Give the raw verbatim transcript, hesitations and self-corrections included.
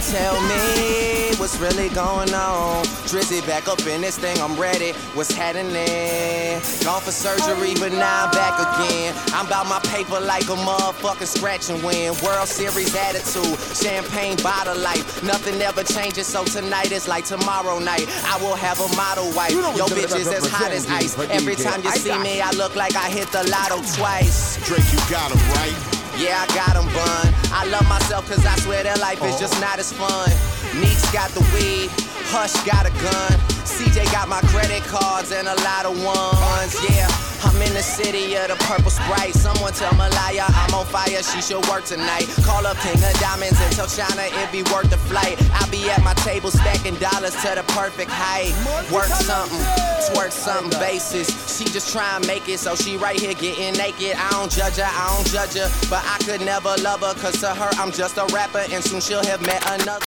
Tell me what's really going on. Drizzy back up in this thing, I'm ready. What's happening? Gone for surgery, but now I'm back again. I'm about my paper like a motherfucking scratch and win. World Series attitude, champagne bottle life. Nothing ever changes, so tonight is like tomorrow night. I will have a model wife. Yo, bitch is as hot as ice. Every time you see me, I look like I hit the lotto twice. Drake, you got him right. Yeah, I got him, bun. I love myself cause I swear that life is just not as fun. Neeks got the weed, Hush got a gun. C J got my credit cards and a lot of ones, yeah. I'm in the city of the purple Sprite. Someone tell Malaya I'm on fire, she should work tonight. Call up King of Diamonds and tell China it be worth the flight. I be at my table stacking dollars to the perfect height. Work something, twerk something basis. She just try and make it, so she right here getting naked. I don't judge her, I don't judge her, but I could never love her, cause to her I'm just a rapper, and soon she'll have met another.